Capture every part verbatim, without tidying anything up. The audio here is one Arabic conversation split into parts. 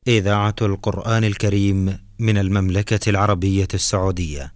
إذاعة القرآن الكريم من المملكة العربية السعودية.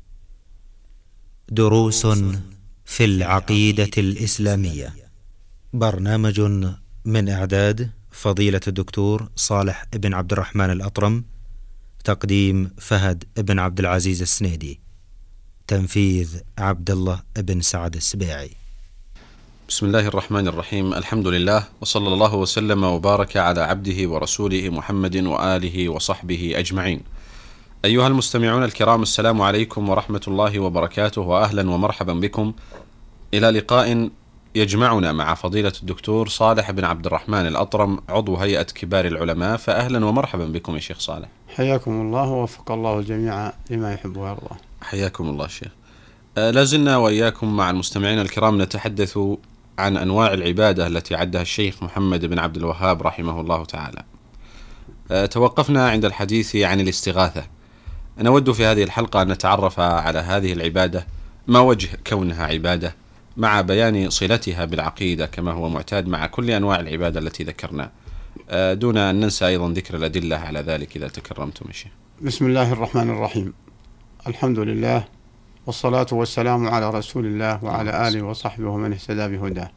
دروس في العقيدة الإسلامية. برنامج من إعداد فضيلة الدكتور صالح بن عبد الرحمن الأطرم، تقديم فهد بن عبد العزيز السنيدي، تنفيذ عبد الله بن سعد السبيعي. بسم الله الرحمن الرحيم. الحمد لله، وصلى الله وسلم وبارك على عبده ورسوله محمد وآله وصحبه أجمعين. أيها المستمعون الكرام، السلام عليكم ورحمة الله وبركاته، وأهلا ومرحبا بكم إلى لقاء يجمعنا مع فضيلة الدكتور صالح بن عبد الرحمن الأطرم، عضو هيئة كبار العلماء. فأهلا ومرحبا بكم يا شيخ صالح. حياكم الله ووفق الله الجميع لما يحب ويرضى. حياكم الله شيخ. لازلنا وإياكم مع المستمعين الكرام نتحدث عن أنواع العبادة التي عدها الشيخ محمد بن عبد الوهاب رحمه الله تعالى. توقفنا عند الحديث عن الاستغاثة. نود في هذه الحلقة أن نتعرف على هذه العبادة، ما وجه كونها عبادة، مع بيان صلتها بالعقيدة كما هو معتاد مع كل أنواع العبادة التي ذكرنا، دون أن ننسى أيضا ذكر الأدلة على ذلك إذا تكرمتم يا شيخ. بسم الله الرحمن الرحيم. الحمد لله، والصلاة والسلام على رسول الله وعلى آله وصحبه ومن اهتدى بهداه.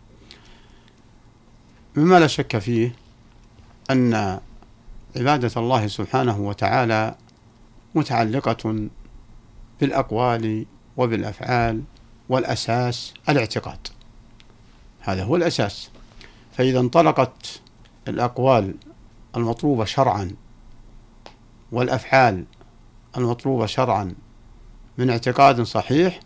مما لا شك فيه أن عبادة الله سبحانه وتعالى متعلقة بالأقوال وبالأفعال، والأساس الاعتقاد، هذا هو الأساس. فإذا انطلقت الأقوال المطلوبة شرعا والأفعال المطلوبة شرعا من اعتقاد صحيح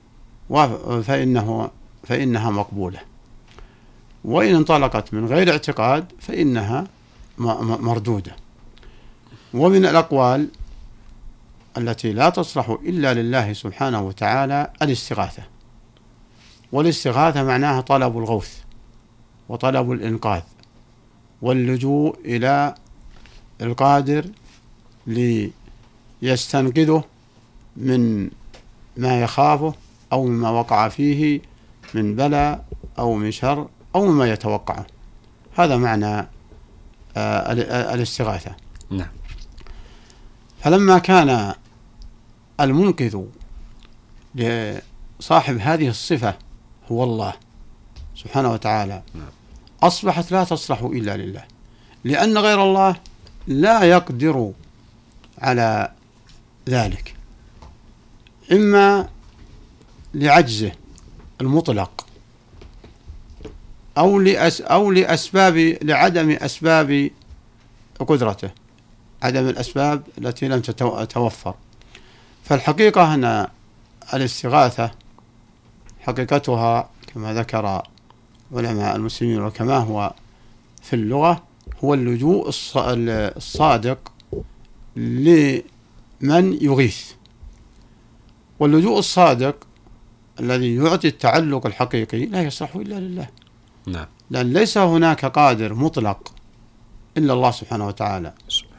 فإنه فإنها مقبولة، وإن انطلقت من غير اعتقاد فإنها مردودة. ومن الأقوال التي لا تصلح إلا لله سبحانه وتعالى الاستغاثة. والاستغاثة معناها طلب الغوث وطلب الإنقاذ واللجوء إلى القادر ليستنقذه من ما يخافه أو مما وقع فيه من بلاء أو من شر أو مما يتوقعه. هذا معنى آه الاستغاثة. نعم. فلما كان المنقذ لصاحب هذه الصفة هو الله سبحانه وتعالى، أصبحت لا تصلح إلا لله، لأن غير الله لا يقدر على ذلك، إما لعجزه المطلق أو لأس أو لأسباب لعدم أسباب قدرته، عدم الأسباب التي لم تتوفر. فالحقيقة أن الاستغاثة حقيقتها كما ذكر علماء المسلمين وكما هو في اللغة هو اللجوء الصادق لمن يغيث. واللجوء الصادق الذي يعطي التعلق الحقيقي لا يصلح إلا لله. نعم. لأن ليس هناك قادر مطلق إلا الله سبحانه وتعالى.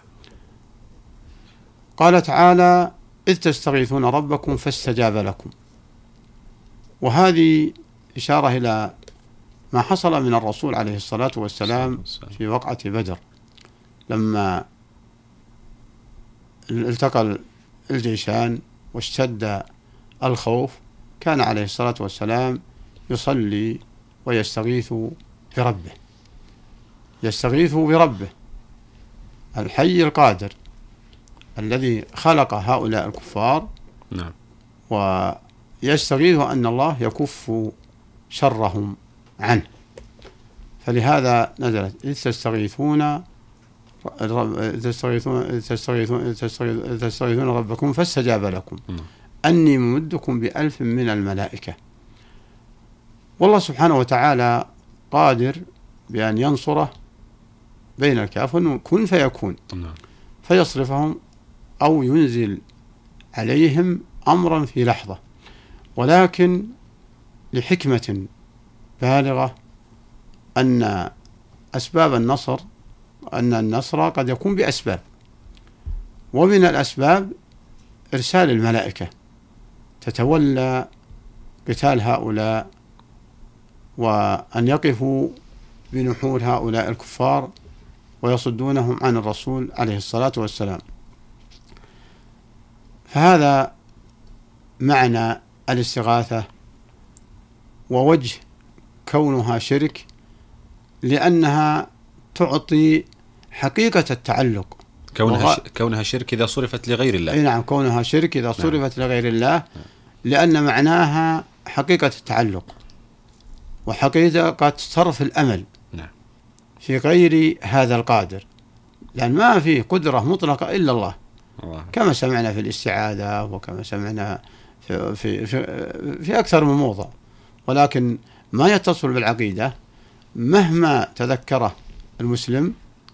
قال تعالى: إذ تستغيثون ربكم فاستجاب لكم. وهذه إشارة إلى ما حصل من الرسول عليه الصلاة والسلام في وقعة بدر، لما التقى الجيشان واشتد الخوف، كان عليه الصلاة والسلام يصلي ويستغيث بربه، يستغيث بربه الحي القادر الذي خلق هؤلاء الكفار. نعم. ويستغيث أن الله يكف شرهم عنه. فلهذا نزلت: إذ تستغيثون تستغيثون تستغيثون تستغيثون ربكم فاستجاب لكم أني ممدكم بألف من الملائكة. والله سبحانه وتعالى قادر بأن ينصره بين الكاف كن فيكون، فيصرفهم أو ينزل عليهم أمرا في لحظة، ولكن لحكمة بالغة أن أسباب النصر أن النصر قد يكون بأسباب، ومن الأسباب إرسال الملائكة تتولى قتال هؤلاء وأن يقفوا بنحور هؤلاء الكفار ويصدونهم عن الرسول عليه الصلاة والسلام. فهذا معنى الاستغاثة، ووجه كونها شرك لأنها تعطي حقيقة التعلق. كونها وغ... ش... كونها شرك إذا صرفت لغير الله. أي نعم، كونها شرك إذا صرفت نعم. لغير الله، لأن معناها حقيقة التعلق وحقيقة صرف الأمل نعم. في غير هذا القادر، لأن ما في قدرة مطلقة إلا الله، الله. كما سمعنا في الاستعاذة، وكما سمعنا في, في, في, في أكثر من موضع. ولكن ما يتصل بالعقيدة مهما تذكره المسلم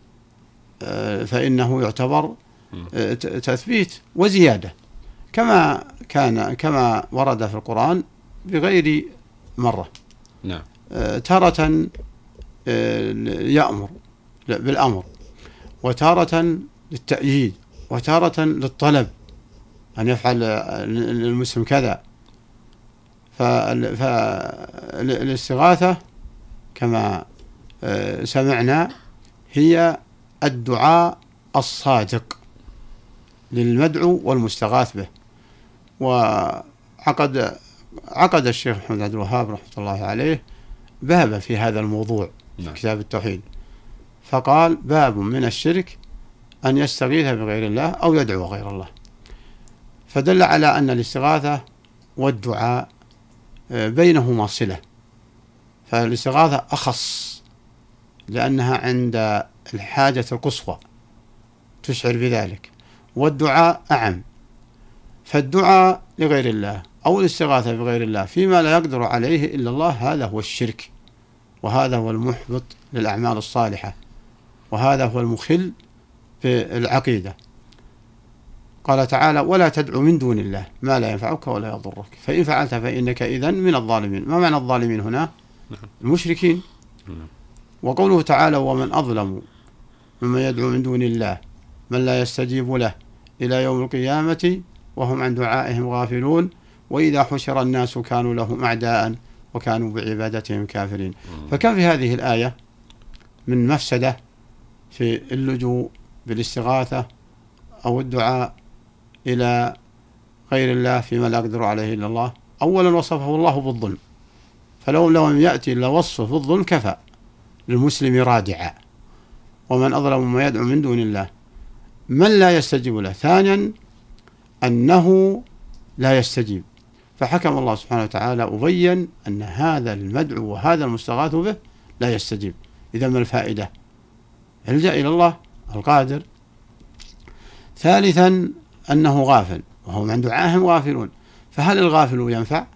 فإنه يعتبر تثبيت وزيادة، كما كان كما ورد في القرآن بغير مرة. نعم. تارة يأمر بالأمر، وتارة للتأييد، وتارة للطلب أن يفعل المسلم كذا. فالاستغاثة كما سمعنا هي الدعاء الصادق للمدعو والمستغاث به. وعقد عقد الشيخ محمد عبد الوهاب رحمة الله عليه بابا في هذا الموضوع في كتاب التوحيد، فقال: باب من الشرك أن يستغيث بغير الله أو يدعو غير الله. فدل على أن الاستغاثة والدعاء بينهما صلة، فالاستغاثة أخص لأنها عند الحاجة القصوى تشعر بذلك، والدعاء أعم. فالدعاء لغير الله أو الاستغاثة بغير الله فيما لا يقدر عليه إلا الله، هذا هو الشرك، وهذا هو المحبط للأعمال الصالحة، وهذا هو المخل في العقيدة. قال تعالى: ولا تدعو من دون الله ما لا ينفعك ولا يضرك فإن فعلت فإنك إذن من الظالمين. ما معنى الظالمين هنا؟ المشركين. وقوله تعالى: ومن أظلم ممن يدعو من دون الله من لا يستجيب له إلى يوم القيامة وهم عن دعائهم غافلون وإذا حشر الناس كانوا لهم أعداء وكانوا بعبادتهم كافرين. فكم في هذه الآية من مفسدة في اللجوء بالاستغاثة أو الدعاء إلى غير الله فيما لا يقدر عليه إلا الله. أولا وصفه الله بالظلم، فلو لم يأتي إلا وصفه بالظلم كفى للمسلم رادعا. ومن أظلم مما يدعو من دون الله من لا يستجيب له. ثانيا أنه لا يستجيب، فحكم الله سبحانه وتعالى وبين أن هذا المدعو وهذا المستغاث به لا يستجيب. إذا ما الفائدة؟ الجأ إلى الله القادر. ثالثا أنه غافل وهم عن دعائهم غافلون، فهل الغافل ينفع؟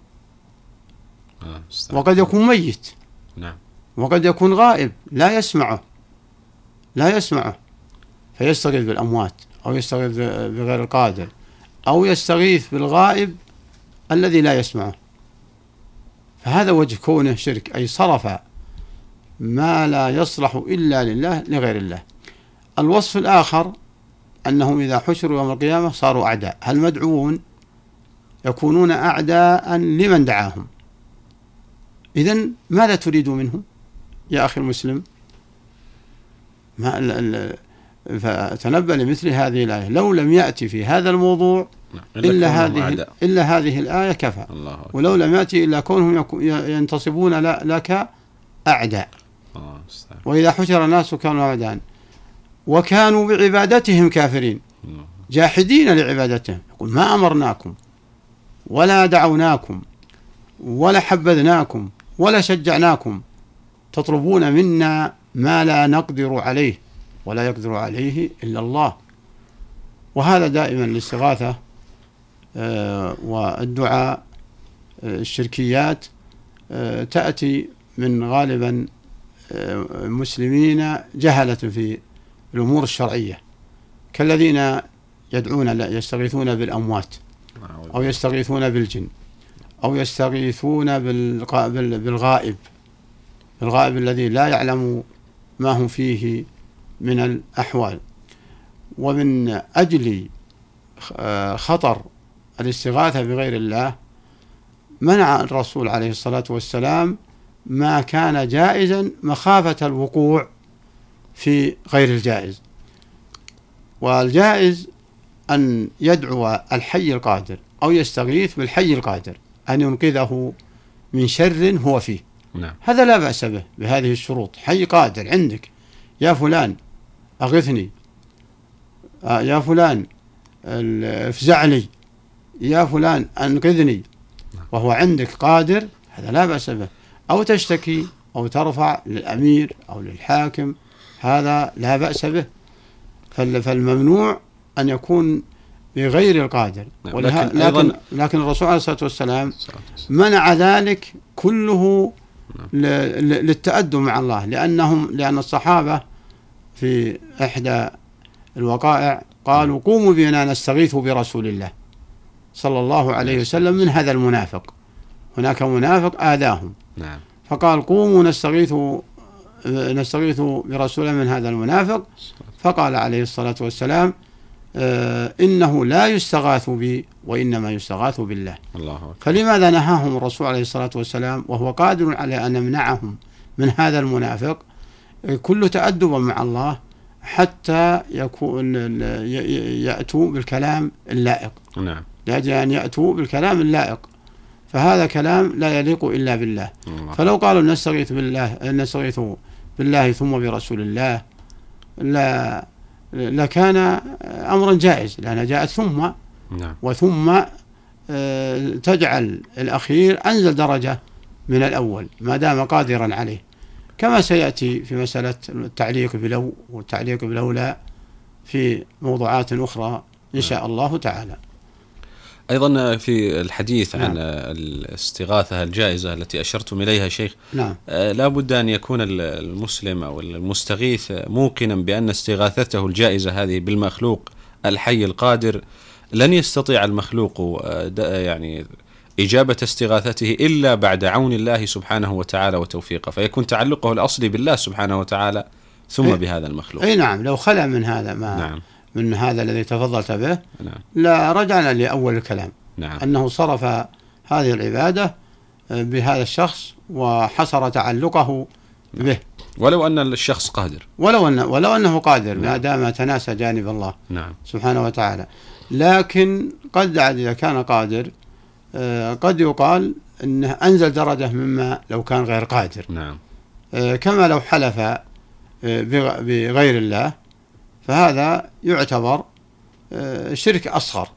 وقد يكون ميت، نعم، وقد يكون غائب لا يسمعه لا يسمعه فيستغيث بالأموات أو يستغيث بغير القادر أو يستغيث بالغائب الذي لا يسمعه. فهذا وجه كونه شرك، أي صرف ما لا يصلح إلا لله لغير الله. الوصف الآخر أنهم إذا حشروا يوم القيامة صاروا أعداء. المدعوون يكونون أعداء لمن دعاهم. إذن ماذا تريد منه يا أخي المسلم؟ ما فتنبأ لمثل هذه الآية. لو لم يأتي في هذا الموضوع إلا هذه إلا هذه الآية كفى، ولو لم يأتي إلا كونهم ينتصبون لك أعداء. وإذا حشر الناس كانوا أعداء وكانوا بعبادتهم كافرين جاحدين لعبادتهم. يقول: ما أمرناكم ولا دعوناكم ولا حبذناكم ولا شجعناكم، تطلبون منا ما لا نقدر عليه ولا يقدر عليه إلا الله. وهذا دائما الاستغاثة والدعاء الشركيات تأتي من غالبا مسلمين جهلة في الأمور الشرعية، كالذين يدعون يستغيثون بالأموات أو يستغيثون بالجن أو يستغيثون بالغائب الغائب الذي لا يعلم ما هم فيه من الأحوال. ومن أجل خطر الاستغاثة بغير الله منع الرسول عليه الصلاة والسلام ما كان جائزا مخافة الوقوع في غير الجائز. والجائز أن يدعو الحي القادر أو يستغيث بالحي القادر أن ينقذه من شر هو فيه. نعم. هذا لا بأس به بهذه الشروط. حي قادر عندك، يا فلان أغثني، يا فلان افزعني، يا فلان أنقذني، وهو عندك قادر، هذا لا بأس به. أو تشتكي أو ترفع للأمير أو للحاكم، هذا لا بأس به. فالممنوع أن يكون بغير القادر. لكن, لكن, لكن الرسول عليه الصلاة والسلام منع ذلك كله للتأدب مع الله، لأنهم لأن الصحابة في إحدى الوقائع قالوا قوموا بنا نستغيث برسول الله صلى الله عليه وسلم من هذا المنافق. هناك منافق آذاهم، نعم. فقال قوموا نستغيث نستغيث برسول من هذا المنافق. فقال عليه الصلاة والسلام آه إنه لا يستغاث بي وإنما يستغاث بالله. الله أكبر. فلماذا نهاهم الرسول عليه الصلاة والسلام وهو قادر على أن يمنعهم من هذا المنافق؟ كل تأدبا مع الله حتى يكون يأتوا بالكلام اللائق، نعم، لأجل أن يأتوا بالكلام اللائق، فهذا كلام لا يليق إلا بالله. الله. فلو قالوا نستغيث بالله نستغيث بالله ثم برسول الله لا لكان أمرا جائز، لأنها جاءت ثم، نعم. وثم تجعل الأخير أنزل درجة من الأول ما دام قادرا عليه، كما سيأتي في مسألة التعليق بلو والتعليق بلولا في موضوعات أخرى إن شاء الله تعالى. أيضا في الحديث نعم. عن الاستغاثة الجائزة التي أشرتم إليها شيخ، نعم. لا بد أن يكون المسلم أو المستغيث موقنا بأن استغاثته الجائزة هذه بالمخلوق الحي القادر لن يستطيع المخلوق يعني إجابة استغاثته إلا بعد عون الله سبحانه وتعالى وتوفيقه، فيكون تعلقه الأصلي بالله سبحانه وتعالى ثم أي بهذا المخلوق. أي نعم، لو خلى من هذا ما نعم. من هذا الذي تفضلت به، نعم. لا رجعنا لأول الكلام، نعم. أنه صرف هذه العبادة بهذا الشخص وحصر تعلقه نعم. به، ولو أن الشخص قادر، ولو أنه, ولو أنه قادر، نعم. ما دام تناسى جانب الله نعم. سبحانه وتعالى. لكن قد إذا كان قادر قد يقال أنه أنزل درجة مما لو كان غير قادر، نعم. كما لو حلف بغير الله، فهذا يعتبر شرك أصغر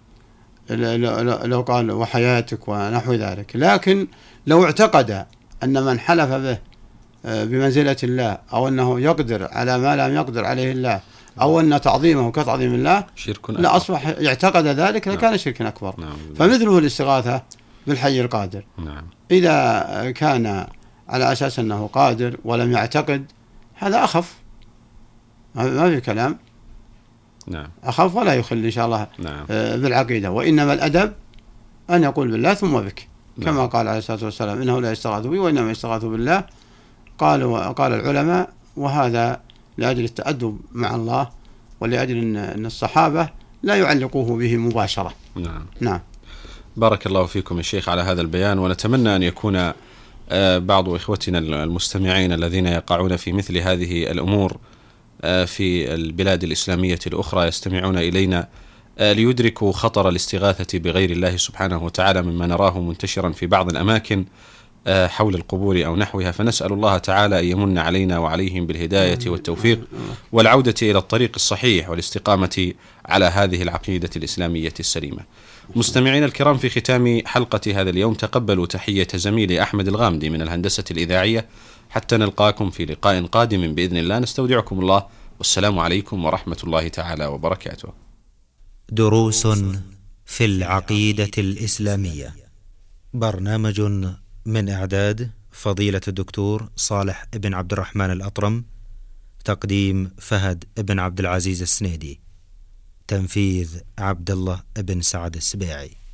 لو قال وحياتك ونحو ذلك. لكن لو اعتقد أن من حلف به بمنزلة الله أو أنه يقدر على ما لم يقدر عليه الله أو أن تعظيمه كتعظيم الله شرك لا أصبح يعتقد ذلك لكان نعم. شركا أكبر. نعم. فمثله الاستغاثة بالحي القادر، نعم. إذا كان على أساس أنه قادر ولم يعتقد، هذا أخف، ما في كلام، نعم. أخف ولا يخل إن شاء الله نعم. بالعقيدة. وإنما الأدب أن يقول بالله ثم بك، نعم. كما قال عليه الصلاة والسلام إنه لا يستغاث بي وإنما يستغاث بالله. قالوا قال العلماء، وهذا لأجل التأدب مع الله ولأجل أن الصحابة لا يعلقوه به مباشرة. نعم. نعم. بارك الله فيكم يا شيخ على هذا البيان، ونتمنى أن يكون بعض إخوتنا المستمعين الذين يقعون في مثل هذه الأمور في البلاد الإسلامية الأخرى يستمعون إلينا ليدركوا خطر الاستغاثة بغير الله سبحانه وتعالى مما نراه منتشرا في بعض الأماكن حول القبور أو نحوها، فنسأل الله تعالى أن يمن علينا وعليهم بالهداية والتوفيق والعودة إلى الطريق الصحيح والاستقامة على هذه العقيدة الإسلامية السليمة. مستمعين الكرام، في ختام حلقة هذا اليوم تقبلوا تحية زميلي أحمد الغامدي من الهندسة الإذاعية، حتى نلقاكم في لقاء قادم بإذن الله، نستودعكم الله، والسلام عليكم ورحمة الله تعالى وبركاته. دروس في العقيدة الإسلامية، برنامج من إعداد فضيلة الدكتور صالح بن عبد الرحمن الأطرم، تقديم فهد بن عبد العزيز السنيدي، تنفيذ عبد الله بن سعد السبيعي.